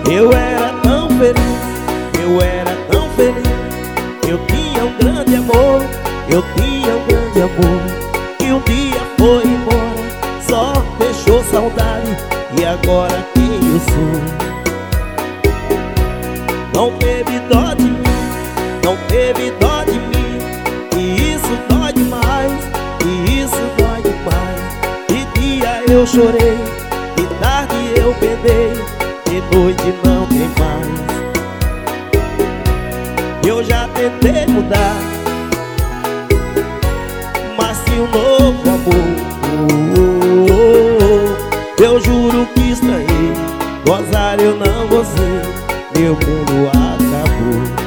Eu era tão feliz, eu era tão feliz. Eu tinha um grande amor, eu tinha um grande amor. E um dia foi embora, só deixou saudade. E agora quem eu sou? Não teve dó de mim, não teve dó de mim. E isso dói demais, e isso dói demais. De dia eu chorei, de tarde eu pendei, de noite não tem mais. Eu já tentei mudar, mas se um novo amor, eu juro que estranhei. Gozar eu não gozei, meu mundo acabou.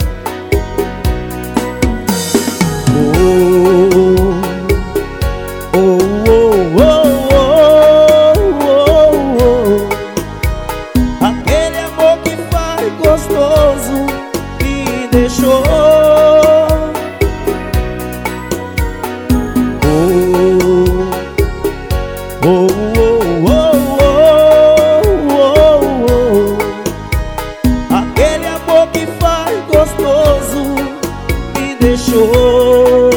Aquele amor que faz gostoso me deixou. Aquele amor que faz gostoso me deixou.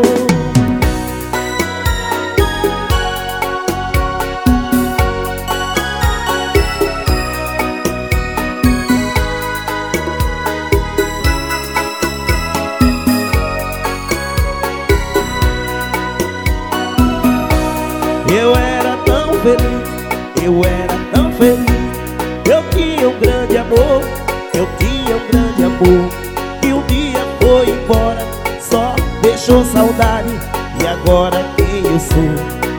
Eu era tão feliz, eu era tão feliz. Eu tinha um grande amor, eu tinha um grande amor. E um dia foi embora, só deixou saudade. E agora quem eu sou?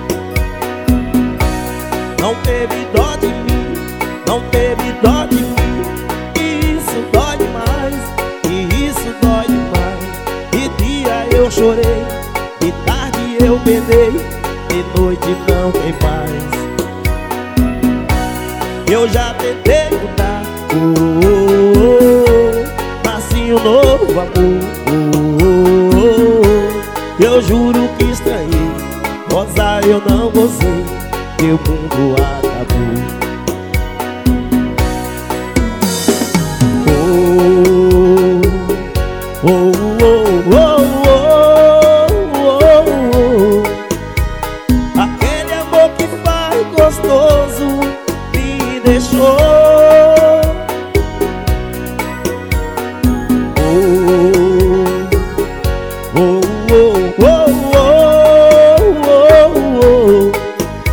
Não teve dó de mim, não teve dó de mim. E isso dói demais, e isso dói demais. De dia eu chorei, de tarde eu pendei, de noite não tem paz. Eu já tentei mudar, nasci um novo amor. Eu juro que estranhei, gozar eu não gozei, meu mundo acabou. Aquele amor que faz gostoso me deixou.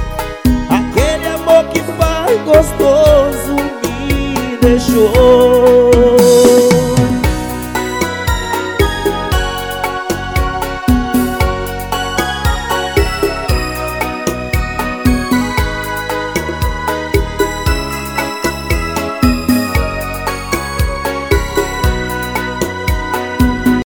Aquele amor que faz gostoso me deixou.